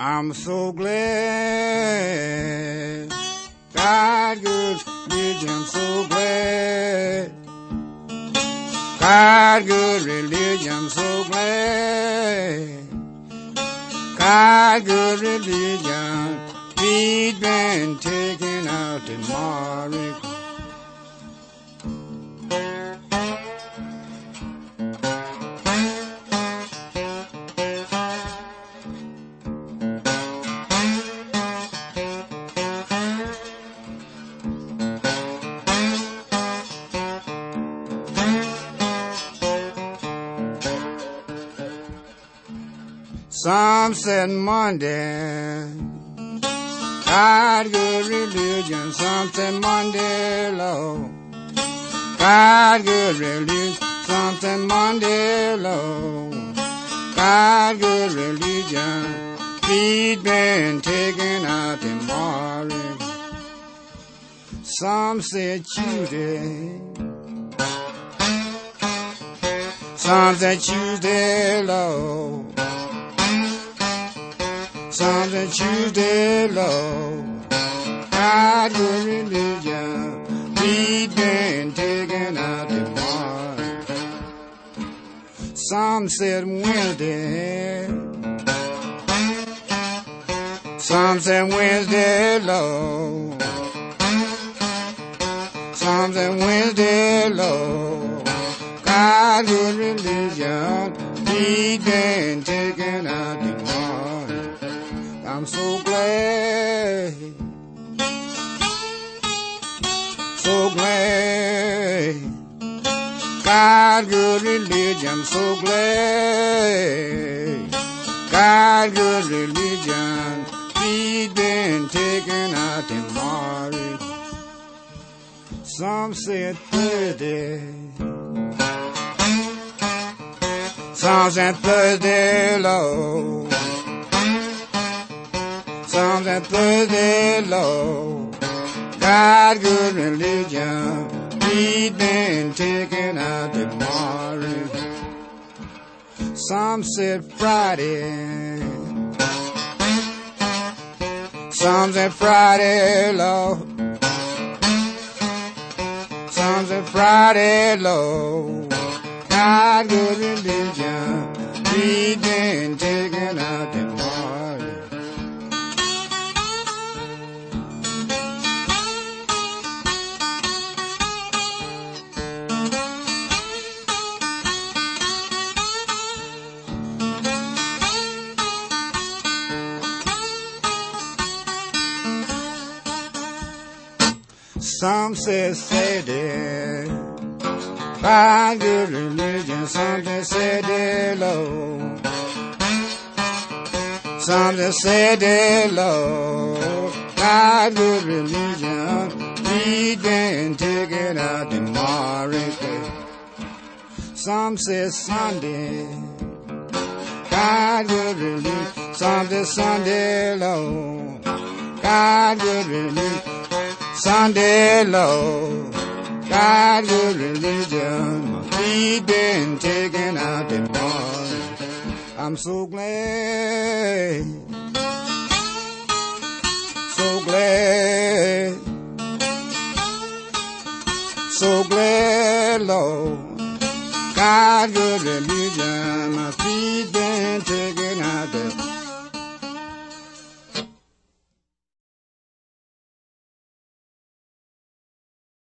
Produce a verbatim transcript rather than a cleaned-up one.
I'm so glad. God, good religion, I'm so glad. God, good religion, I'm so glad. God, good religion, we'd been taken out in Marek. Some said Monday, God, good religion. Some said Monday, Lord, God, good religion. Some said Monday, Lord, God, good religion. We'd been taken out in Marek. Some said Tuesday, some said Tuesday, Lord. Some said Tuesday, Lord, God, good religion, we'd been taken out to Marek. Some said Wednesday, some said Wednesday, Lord, some said Wednesday, Lord, God, good religion, we'd been taken out to Marek. I'm so glad, so glad, God, good religion, I'm so glad, God, good religion, we'd been taken out in Marek. Some said Thursday, some said Thursday, Lord. Some said Thursday, Lord, God, good religion, we'd been taken out to Marek. Some said Friday, some said Friday, Lord, some said Friday, Lord, God, good religion, we'd been taken out to Marek. Some say Saturday, by good religion. Some say Saturday, Lord. Some say Saturday, Lord. By good religion, we'd been taken out in Marek. Some say Sunday, God, good religion. Some say Sunday, Lord. God, good religion. Sunday, Lord, God, good religion, we've been taken out in Marek. I'm so glad, so glad, so glad, Lord, God, good religion, my feet been taken out in